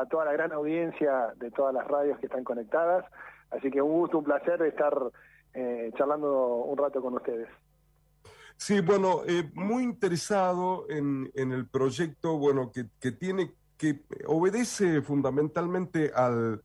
a toda la gran audiencia de todas las radios que están conectadas. Así que un gusto, un placer estar charlando un rato con ustedes. Sí, bueno, muy interesado en el proyecto, bueno, que obedece fundamentalmente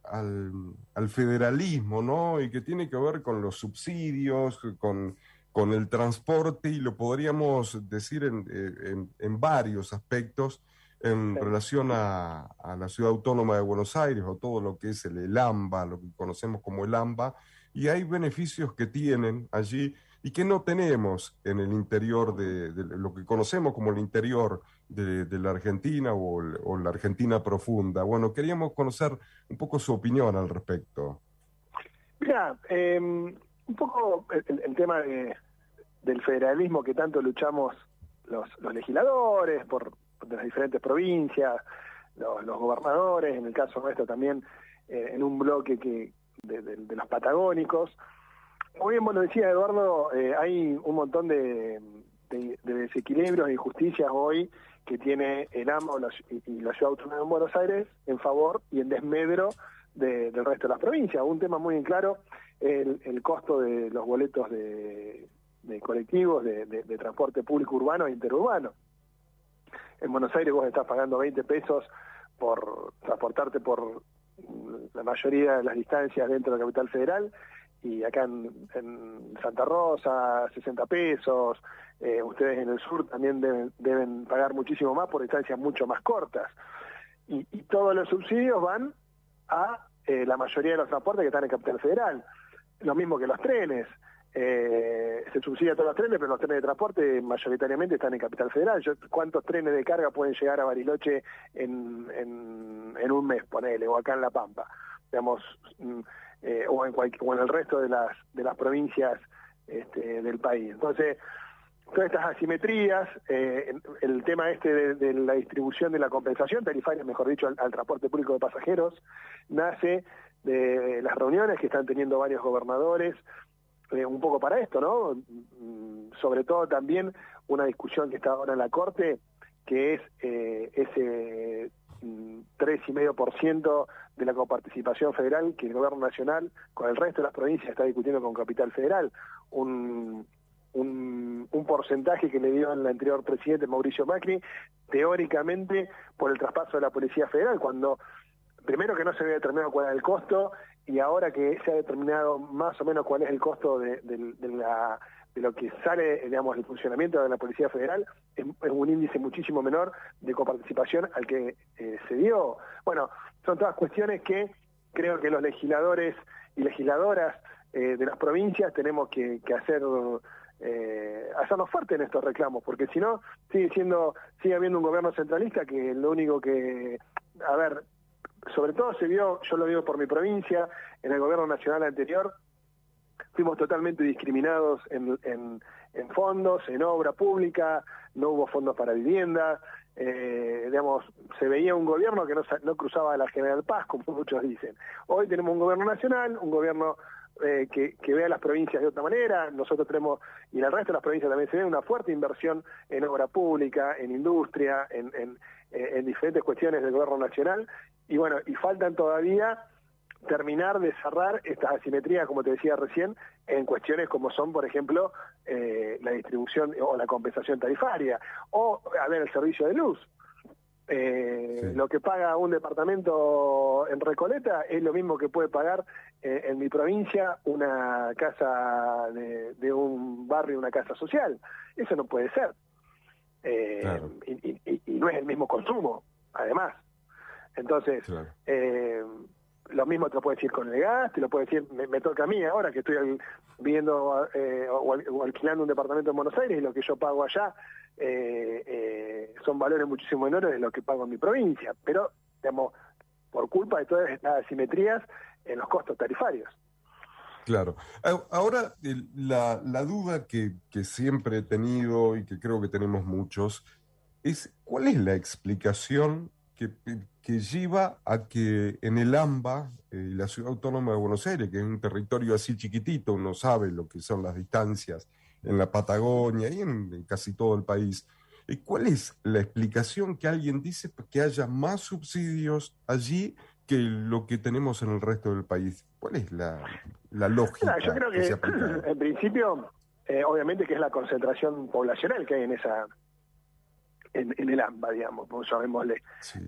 al federalismo, ¿no? Y que tiene que ver con los subsidios, con el transporte, y lo podríamos decir en varios aspectos en Sí. relación a la Ciudad Autónoma de Buenos Aires, o todo lo que es el AMBA, lo que conocemos como el AMBA, y hay beneficios que tienen allí y que no tenemos en el interior de lo que conocemos como el interior de la Argentina o la Argentina profunda. Bueno, queríamos conocer un poco su opinión al respecto. Mira, un poco el tema del federalismo que tanto luchamos los legisladores de las diferentes provincias, los gobernadores, en el caso nuestro también, en un bloque de los patagónicos. Muy bien, bueno, decía Eduardo, hay un montón de desequilibrios e injusticias hoy que tiene el AMBA y la Ciudad Autónoma de Buenos Aires en favor y en desmedro del resto de las provincias. Un tema muy en claro, el costo de los boletos de colectivos, de transporte público urbano e interurbano. En Buenos Aires vos estás pagando 20 pesos por transportarte por la mayoría de las distancias dentro de la capital federal, y acá en Santa Rosa 60 pesos, ustedes en el sur también deben pagar muchísimo más por distancias mucho más cortas, y todos los subsidios van a la mayoría de los transportes que están en capital federal. Lo mismo que los trenes, se subsidia todos los trenes, pero los trenes de transporte mayoritariamente están en capital federal. ¿Cuántos trenes de carga pueden llegar a Bariloche en un mes, ponele, o acá en La Pampa, digamos, o en el resto de las provincias del país? Entonces, todas estas asimetrías, el tema de la distribución de la compensación tarifaria, mejor dicho, al transporte público de pasajeros, nace de las reuniones que están teniendo varios gobernadores, un poco para esto, ¿no? Sobre todo también una discusión que está ahora en la Corte, que es ese 3,5% de la coparticipación federal que el gobierno nacional con el resto de las provincias está discutiendo con Capital Federal, un porcentaje que le dio el anterior presidente Mauricio Macri, teóricamente por el traspaso de la Policía Federal, cuando primero que no se había determinado cuál era el costo, y ahora que se ha determinado más o menos cuál es el costo de lo que sale, digamos, el funcionamiento de la Policía Federal, es un índice muchísimo menor de coparticipación al que se dio. Bueno, son todas cuestiones que creo que los legisladores y legisladoras de las provincias tenemos que hacernos fuertes en estos reclamos, porque si no, sigue habiendo un gobierno centralista que lo único que, sobre todo se vio, yo lo digo por mi provincia, en el gobierno nacional anterior, fuimos totalmente discriminados en fondos, en obra pública, no hubo fondos para vivienda, digamos, se veía un gobierno que no cruzaba la General Paz, como muchos dicen. Hoy tenemos un gobierno nacional, un gobierno que ve a las provincias de otra manera. Nosotros tenemos, y en el resto de las provincias también se ve una fuerte inversión en obra pública, en industria, en diferentes cuestiones del gobierno nacional, y bueno, y faltan todavía terminar de cerrar estas asimetrías, como te decía recién, en cuestiones como son, por ejemplo, la distribución o la compensación tarifaria, o, el servicio de luz. Sí. Lo que paga un departamento en Recoleta es lo mismo que puede pagar en mi provincia una casa de un barrio, una casa social. Eso no puede ser. Claro. Y no es el mismo consumo, además. Entonces, claro. Lo mismo te lo puede decir con el gas, te lo puede decir, me toca a mí ahora que estoy viviendo o alquilando un departamento en Buenos Aires, y lo que yo pago allá son valores muchísimo menores de lo que pago en mi provincia, pero, digamos, por culpa de todas estas asimetrías en los costos tarifarios. Claro. Ahora, la duda que siempre he tenido y que creo que tenemos muchos es, ¿cuál es la explicación que lleva a que en el AMBA, la Ciudad Autónoma de Buenos Aires, que es un territorio así chiquitito, uno sabe lo que son las distancias en la Patagonia y en casi todo el país, ¿Cuál es la explicación que alguien dice que haya más subsidios allí que lo que tenemos en el resto del país? ¿Cuál es la Mira, yo lógica creo que se ha que aplicado? en principio, obviamente que es la concentración poblacional que hay en el AMBA, digamos, como llamémosle. Sí.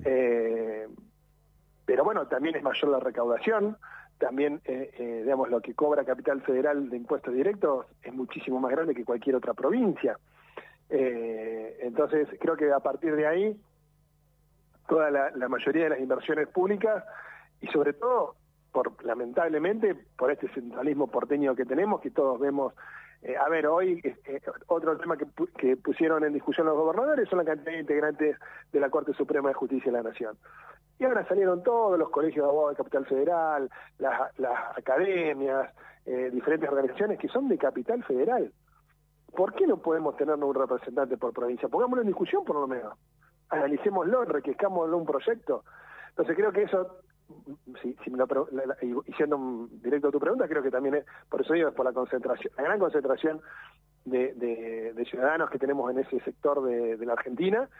Pero bueno, también es mayor la recaudación, también, digamos, lo que cobra Capital Federal de impuestos directos es muchísimo más grande que cualquier otra provincia. Entonces, creo que a partir de ahí, toda la mayoría de las inversiones públicas, y sobre todo, lamentablemente, por este centralismo porteño que tenemos, que todos vemos. A ver, hoy otro tema que pusieron en discusión los gobernadores son la cantidad de integrantes de la Corte Suprema de Justicia de la Nación. Y ahora salieron todos los colegios de abogados de Capital Federal, las academias, diferentes organizaciones que son de Capital Federal. ¿Por qué no podemos tener un representante por provincia? Pongámoslo en discusión por lo menos. Analicémoslo, enriquezcámoslo un proyecto. Entonces creo que eso, si me y siendo directo a tu pregunta, creo que también es, por eso digo, es por la concentración, la gran concentración de ciudadanos que tenemos en ese sector de la Argentina,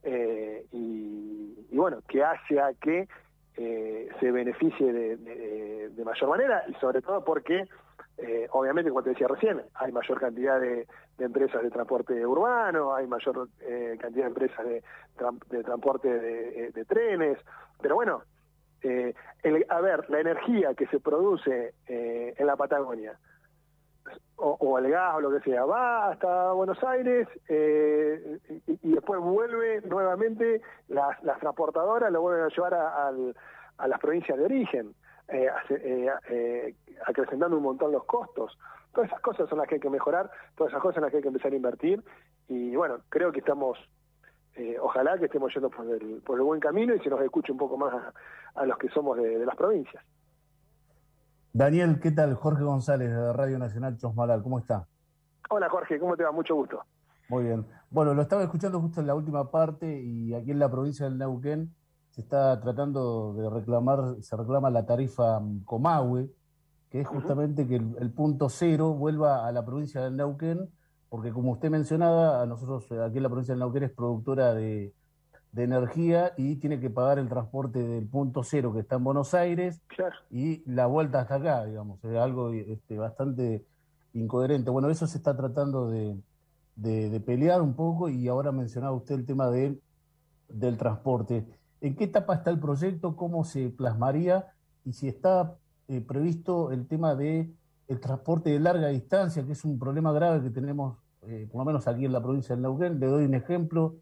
y bueno, que hace a que se beneficie de mayor manera, y sobre todo porque obviamente, como te decía recién, hay mayor cantidad de empresas de transporte urbano, hay mayor cantidad de empresas de transporte de trenes, pero bueno, a ver, la energía que se produce en la Patagonia, o el gas o lo que sea, va hasta Buenos Aires y después vuelve nuevamente, las transportadoras lo vuelven a llevar a las provincias de origen, acrecentando un montón los costos. Todas esas cosas son las que hay que mejorar, todas esas cosas son las que hay que empezar a invertir, y bueno, creo que estamos, ojalá que estemos yendo por el buen camino y se nos escuche un poco más a los que somos de las provincias. Daniel, ¿qué tal? Jorge González de Radio Nacional Chosmalal, ¿cómo está? Hola Jorge, ¿cómo te va? Mucho gusto. Muy bien. Bueno, lo estaba escuchando justo en la última parte y aquí en la provincia del Neuquén se está tratando de se reclama la tarifa Comahue, que es justamente que el punto cero vuelva a la provincia del Neuquén, porque como usted mencionaba, a nosotros aquí en la provincia del Neuquén es productora de energía y tiene que pagar el transporte del punto cero que está en Buenos Aires, claro, y la vuelta hasta acá, digamos, es algo bastante incoherente. Bueno, eso se está tratando de pelear un poco, y ahora mencionaba usted el tema del transporte. ¿En qué etapa está el proyecto? ¿Cómo se plasmaría? Y si está previsto el tema de el transporte de larga distancia, que es un problema grave que tenemos, por lo menos aquí en la provincia del Neuquén. Le doy un ejemplo.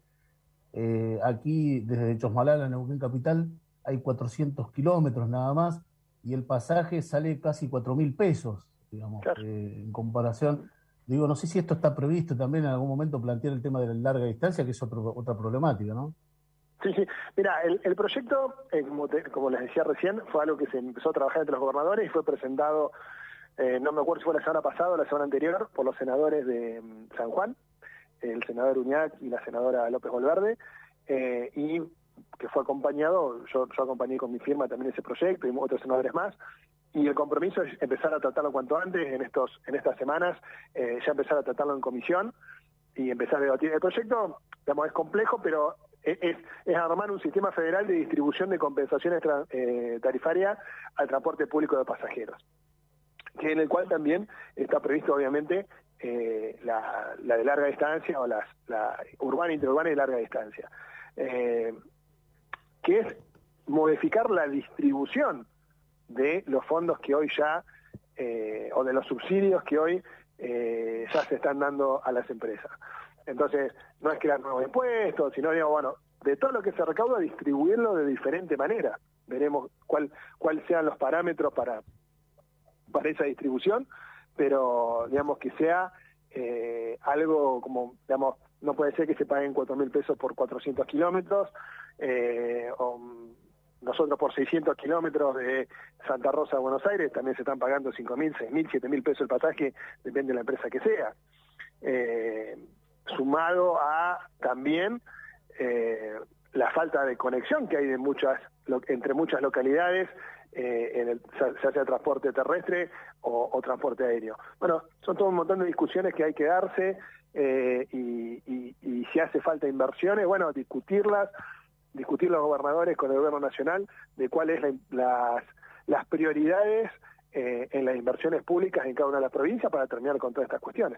Aquí, desde Chosmalal a Neuquén Capital, hay 400 kilómetros nada más, y el pasaje sale casi 4.000 pesos, digamos, claro. En comparación. Digo, no sé si esto está previsto también en algún momento, plantear el tema de la larga distancia, que es otra problemática, ¿no? Sí, sí. Mira, el proyecto, como les decía recién, fue algo que se empezó a trabajar entre los gobernadores y fue presentado, no me acuerdo si fue la semana pasada o la semana anterior, por los senadores de San Juan, el senador Uñac y la senadora López Valverde, y que fue acompañado, yo acompañé con mi firma también ese proyecto y otros senadores más, y el compromiso es empezar a tratarlo cuanto antes, en estas semanas, ya empezar a tratarlo en comisión y empezar a debatir. El proyecto, digamos, es complejo, pero es armar un sistema federal de distribución de compensaciones tarifarias al transporte público de pasajeros, que en el cual también está previsto, obviamente, la de larga distancia, o la urbana, interurbana y larga distancia, que es modificar la distribución de los fondos que hoy ya, o de los subsidios que hoy ya se están dando a las empresas. Entonces, no es crear nuevos impuestos, sino, digamos, bueno, de todo lo que se recauda, distribuirlo de diferente manera. Veremos cuáles sean los parámetros para esa distribución, pero digamos que sea algo como, digamos, no puede ser que se paguen 4.000 pesos por 400 kilómetros, o nosotros por 600 kilómetros de Santa Rosa a Buenos Aires también se están pagando 5.000, 6.000, 7.000 pesos el pasaje, depende de la empresa que sea. Sumado a también la falta de conexión que hay entre muchas localidades ya sea transporte terrestre o transporte aéreo. Bueno, son todo un montón de discusiones que hay que darse, y si hace falta inversiones, bueno, discutir los gobernadores con el gobierno nacional de cuáles las prioridades en las inversiones públicas en cada una de las provincias para terminar con todas estas cuestiones.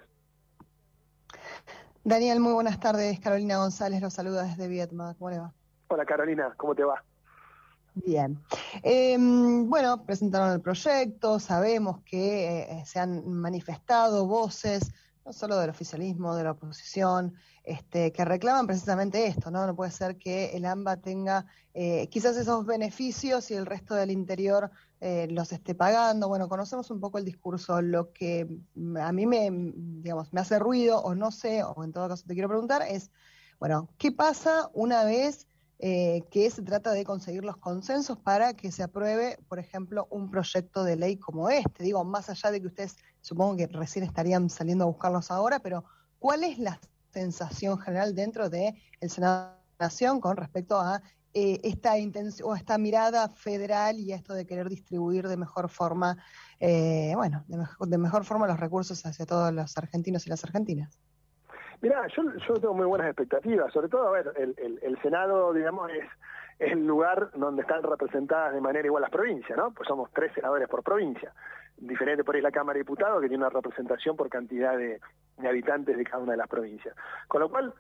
Daniel, muy buenas tardes. Carolina González los saluda desde Viedma. ¿Cómo le va? Hola Carolina, ¿cómo te va? Bien. Bueno, presentaron el proyecto, sabemos que se han manifestado voces, no solo del oficialismo, de la oposición, que reclaman precisamente esto, ¿no? No puede ser que el AMBA tenga quizás esos beneficios y el resto del interior los esté pagando. Bueno, conocemos un poco el discurso. Lo que a mí me hace ruido, o no sé, o en todo caso te quiero preguntar, es, bueno, ¿qué pasa una vez que se trata de conseguir los consensos para que se apruebe, por ejemplo, un proyecto de ley como este? Digo, más allá de que ustedes supongo que recién estarían saliendo a buscarlos ahora, pero ¿cuál es la sensación general dentro del Senado de la Nación con respecto a esta intención o esta mirada federal y esto de querer distribuir de mejor forma, de mejor forma los recursos hacia todos los argentinos y las argentinas? Mirá, yo tengo muy buenas expectativas, sobre todo, a ver, el Senado, digamos, es el lugar donde están representadas de manera igual las provincias, ¿no? Pues somos 3 senadores por provincia, diferente por ahí la Cámara de Diputados, que tiene una representación por cantidad de habitantes de cada una de las provincias. Con lo cual,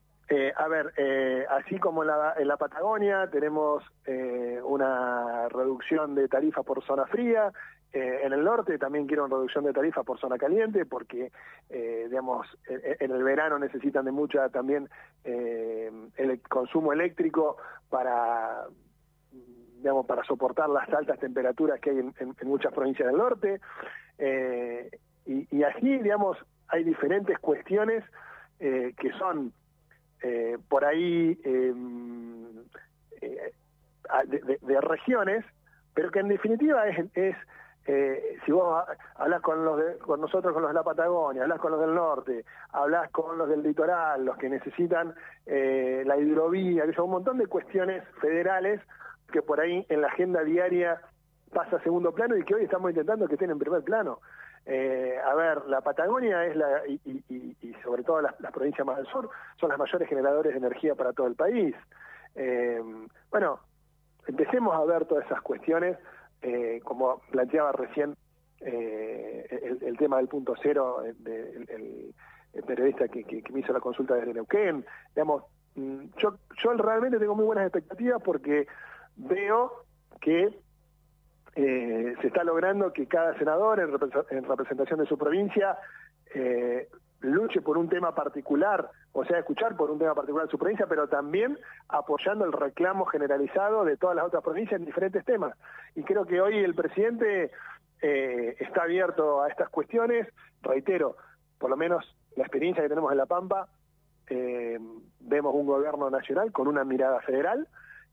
así como en la Patagonia tenemos una reducción de tarifa por zona fría, en el norte también quiero una reducción de tarifa por zona caliente, porque en el verano necesitan de mucha también el consumo eléctrico para soportar las altas temperaturas que hay en muchas provincias del norte, y allí, digamos, hay diferentes cuestiones que son por ahí de regiones, pero que en definitiva es si vos hablas con nosotros, con los de la Patagonia, hablas con los del norte, hablas con los del litoral, los que necesitan la hidrovía, que son un montón de cuestiones federales que por ahí en la agenda diaria pasa a segundo plano y que hoy estamos intentando que estén en primer plano. La Patagonia es y sobre todo las provincias más al sur son las mayores generadores de energía para todo el país. Empecemos a ver todas esas cuestiones, como planteaba recién el tema del punto cero, el periodista que me hizo la consulta desde Neuquén. Digamos, yo realmente tengo muy buenas expectativas porque veo que se está logrando que cada senador en representación de su provincia luche por un tema particular, o sea, escuchar por un tema particular de su provincia, pero también apoyando el reclamo generalizado de todas las otras provincias en diferentes temas. Y creo que hoy el presidente está abierto a estas cuestiones. Reitero, por lo menos la experiencia que tenemos en La Pampa, vemos un gobierno nacional con una mirada federal,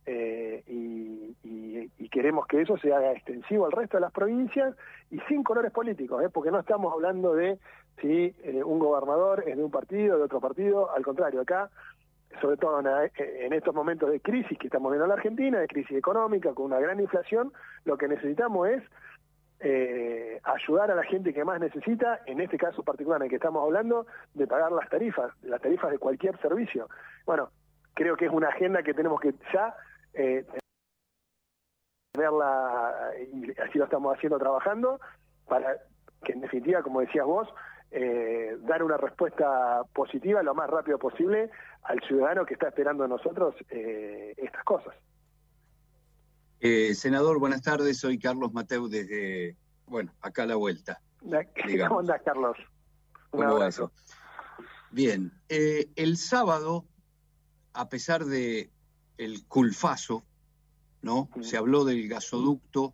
y queremos que eso se haga extensivo al resto de las provincias y sin colores políticos, porque no estamos hablando de si un gobernador es de un partido, de otro partido. Al contrario, acá, sobre todo en estos momentos de crisis que estamos viendo en la Argentina, de crisis económica, con una gran inflación, lo que necesitamos es ayudar a la gente que más necesita, en este caso particular en el que estamos hablando, de pagar las tarifas de cualquier servicio. Bueno, creo que es una agenda que tenemos que ya tenerla, y así lo estamos haciendo, trabajando, para que en definitiva, como decías vos, dar una respuesta positiva lo más rápido posible al ciudadano que está esperando de nosotros estas cosas. Senador, buenas tardes, soy Carlos Mateu desde, acá a la vuelta. ¿Cómo andás, Carlos? Un abrazo. Bien, el sábado, a pesar de el culfazo, ¿no? Se habló del gasoducto,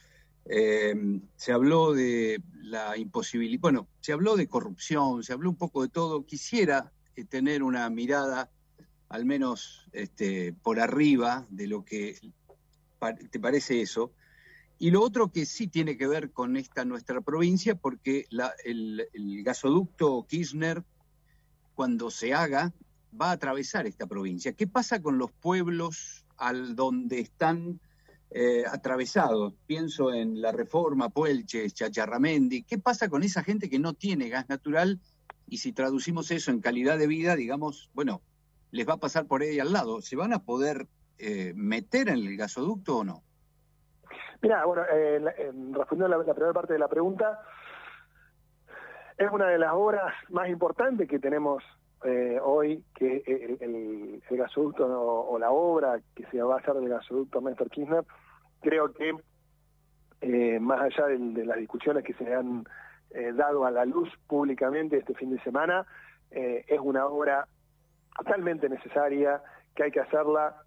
se habló de la imposibilidad, se habló de corrupción, se habló un poco de todo. Quisiera tener una mirada, al menos por arriba, de lo que te parece eso. Y lo otro que sí tiene que ver con nuestra provincia, porque el gasoducto Kirchner, cuando se haga, va a atravesar esta provincia. ¿Qué pasa con los pueblos donde están atravesados. Pienso en La Reforma, Puelches, Chacharramendi. ¿Qué pasa con esa gente que no tiene gas natural? Y si traducimos eso en calidad de vida, digamos, bueno, les va a pasar por ahí al lado. ¿Se van a poder meter en el gasoducto o no? Mira, bueno, respondiendo a la primera parte de la pregunta, es una de las obras más importantes que tenemos hoy, que el gasoducto o la obra que se va a hacer del gasoducto Néstor Kirchner. Creo que más allá de las discusiones que se han dado a la luz públicamente este fin de semana, es una obra totalmente necesaria, que hay que hacerla,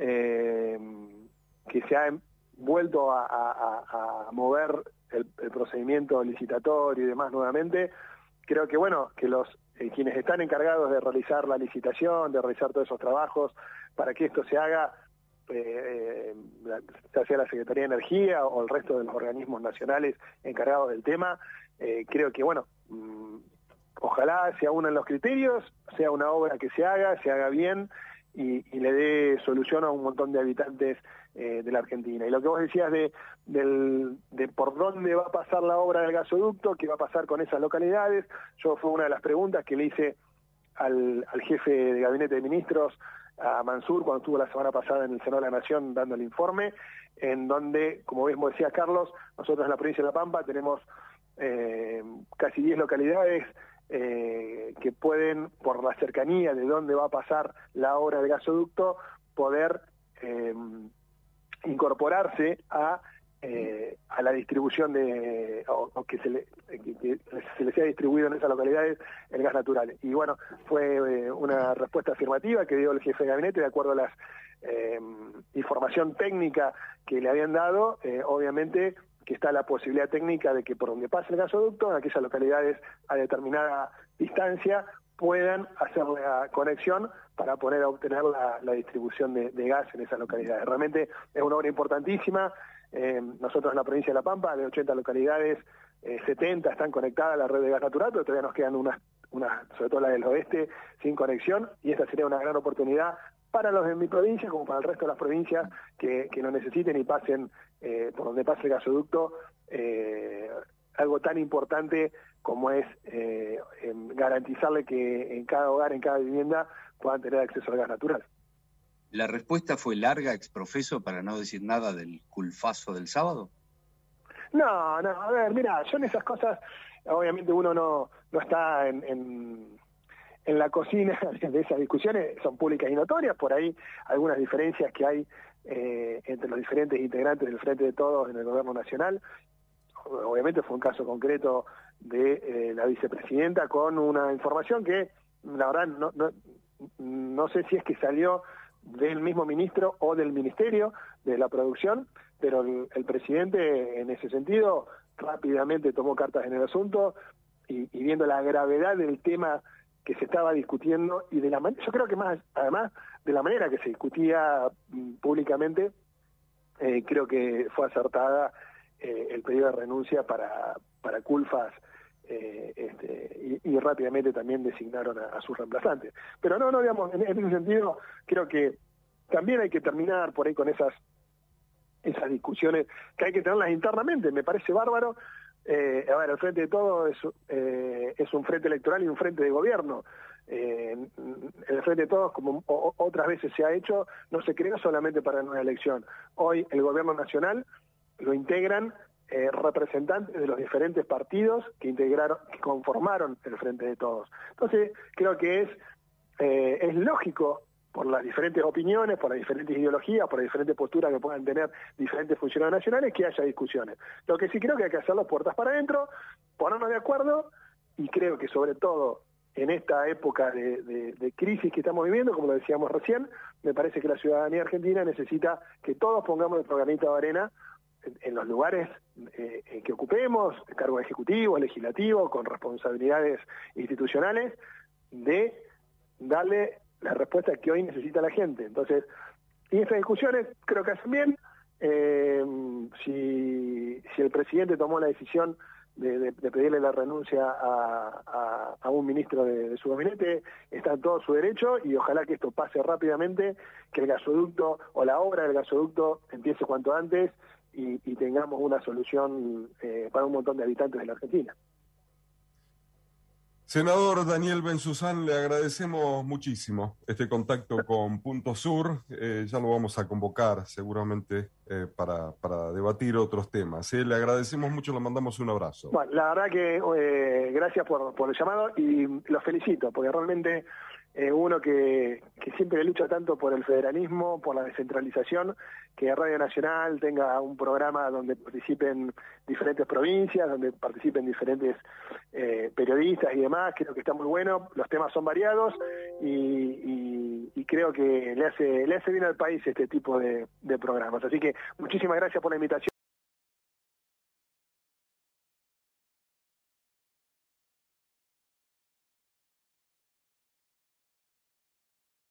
que se ha vuelto a mover el procedimiento licitatorio y demás nuevamente. Creo que bueno, que los quienes están encargados de realizar la licitación, de realizar todos esos trabajos para que esto se haga, ya sea la Secretaría de Energía o el resto de los organismos nacionales encargados del tema, creo que bueno, ojalá se unan los criterios, sea una obra que se haga bien y le dé solución a un montón de habitantes de la Argentina. Y lo que vos decías de por dónde va a pasar la obra del gasoducto, qué va a pasar con esas localidades, fue una de las preguntas que le hice al jefe de Gabinete de Ministros, a Mansur, cuando estuvo la semana pasada en el Senado de la Nación dando el informe, en donde, como mismo decía Carlos, nosotros en la provincia de La Pampa tenemos casi 10 localidades que pueden, por la cercanía de dónde va a pasar la obra del gasoducto, poder incorporarse a la distribución o que se les sea distribuido en esas localidades el gas natural. Y bueno, fue una respuesta afirmativa que dio el jefe de gabinete de acuerdo a la información técnica que le habían dado. Obviamente que está la posibilidad técnica de que por donde pase el gasoducto, en aquellas localidades a determinada distancia, puedan hacer la conexión para poder obtener la distribución de gas en esas localidades. Realmente es una obra importantísima. Nosotros en la provincia de La Pampa, de 80 localidades, 70 están conectadas a la red de gas natural, pero todavía nos quedan unas, sobre todo la del oeste, sin conexión, y esta sería una gran oportunidad para los de mi provincia, como para el resto de las provincias que lo necesiten y pasen por donde pase el gasoducto, algo tan importante como es garantizarle que en cada hogar, en cada vivienda, puedan tener acceso al gas natural. ¿La respuesta fue larga, exprofeso, para no decir nada del culfazo del sábado? No, a ver, mira, yo en esas cosas, obviamente uno no está en la cocina de esas discusiones, son públicas y notorias, por ahí algunas diferencias que hay entre los diferentes integrantes del Frente de Todos en el gobierno nacional. Obviamente fue un caso concreto de la vicepresidenta con una información que la verdad no sé si es que salió del mismo ministro o del Ministerio de la Producción, pero el presidente en ese sentido rápidamente tomó cartas en el asunto y viendo la gravedad del tema que se estaba discutiendo y de la manera, yo creo que más además de la manera que se discutía públicamente, creo que fue acertada el pedido de renuncia para Culfas, y rápidamente también designaron a sus reemplazantes. Pero no, digamos, en ese sentido creo que también hay que terminar por ahí con esas discusiones que hay que tenerlas internamente. Me parece bárbaro. A ver, el Frente de Todos es un frente electoral y un frente de gobierno. El Frente de Todos, como otras veces se ha hecho, no se creó solamente para una elección. Hoy el gobierno nacional lo integran representantes de los diferentes partidos que conformaron el Frente de Todos. Entonces, creo que es lógico, por las diferentes opiniones, por las diferentes ideologías, por las diferentes posturas que puedan tener diferentes funcionarios nacionales, que haya discusiones. Lo que sí creo que hay que hacerlo puertas para adentro, ponernos de acuerdo, y creo que sobre todo en esta época de crisis que estamos viviendo, como lo decíamos recién, me parece que la ciudadanía argentina necesita que todos pongamos nuestro granito de arena en los lugares que ocupemos, cargo ejecutivo, legislativo, con responsabilidades institucionales, de darle la respuesta que hoy necesita la gente. Entonces, y estas discusiones creo que hacen bien. Si el presidente tomó la decisión de pedirle la renuncia a un ministro de su gabinete, está en todo su derecho, y ojalá que esto pase rápidamente, que el gasoducto o la obra del gasoducto empiece cuanto antes y tengamos una solución para un montón de habitantes de la Argentina. Senador Daniel Benzuzán, le agradecemos muchísimo este contacto con Punto Sur. Ya lo vamos a convocar seguramente para debatir otros temas. Le agradecemos mucho, le mandamos un abrazo. Bueno, la verdad que gracias por el llamado y los felicito, porque realmente uno que siempre lucha tanto por el federalismo, por la descentralización, que Radio Nacional tenga un programa donde participen diferentes provincias, donde participen diferentes periodistas y demás, creo que está muy bueno, los temas son variados y creo que le hace bien al país este tipo de programas. Así que muchísimas gracias por la invitación.